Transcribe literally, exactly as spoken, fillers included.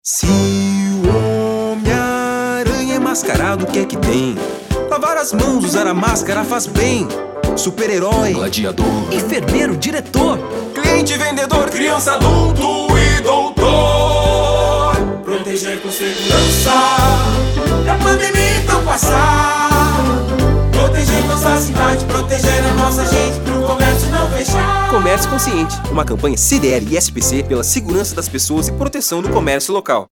Se o Homem-Aranha é mascarado, o que é que tem? Lavar as mãos, usar a máscara faz bem. Super-herói, gladiador, enfermeiro, diretor, cliente, vendedor, criança, adulto e doutor. Proteger com segurança pra pandemia então passar. Proteger nossa cidade, proteger a nossa gente, pro comércio não fechar. Comércio Consciente, uma campanha C D L e S P C pela segurança das pessoas e proteção do comércio local.